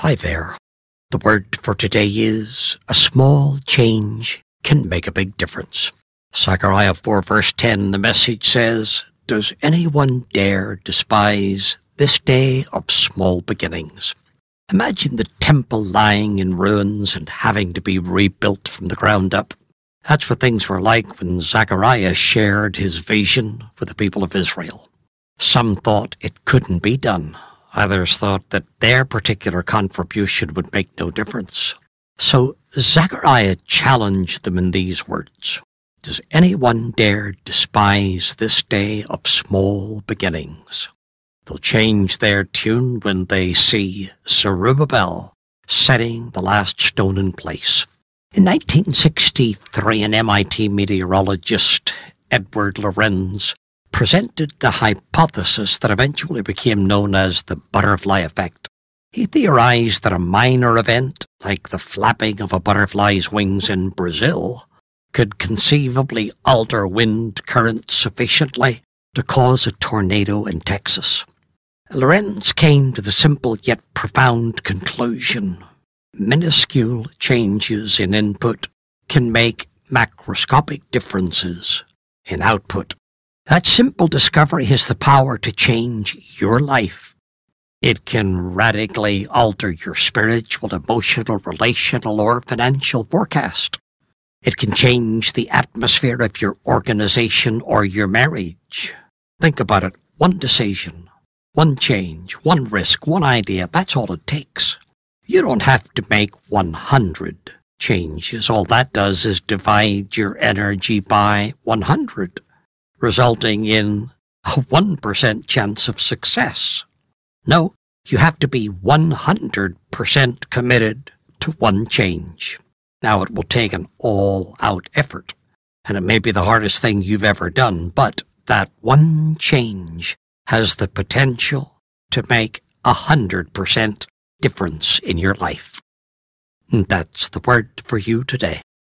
Hi there. The word for today is a small change can make a big difference. Zechariah 4 verse 10, the message says, "Does anyone dare despise this day of small beginnings?" Imagine the temple lying in ruins and having to be rebuilt from the ground up. That's what things were like when Zechariah shared his vision with the people of Israel. Some thought it couldn't be done. Others thought that their particular contribution would make no difference. So Zechariah challenged them in these words. Does anyone dare despise this day of small beginnings? They'll change their tune when they see Zerubbabel setting the last stone in place. In 1963, an MIT meteorologist, Edward Lorenz, presented the hypothesis that eventually became known as the butterfly effect. He theorized that a minor event, like the flapping of a butterfly's wings in Brazil, could conceivably alter wind currents sufficiently to cause a tornado in Texas. Lorenz came to the simple yet profound conclusion: minuscule changes in input can make macroscopic differences in output. That simple discovery has the power to change your life. It can radically alter your spiritual, emotional, relational, or financial forecast. It can change the atmosphere of your organization or your marriage. Think about it. One decision, one change, one risk, one idea, that's all it takes. You don't have to make 100 changes. All that does is divide your energy by 100. Resulting in a 1% chance of success. No, you have to be 100% committed to one change. Now, it will take an all-out effort, and it may be the hardest thing you've ever done, but that one change has the potential to make 100% difference in your life. And that's the word for you today.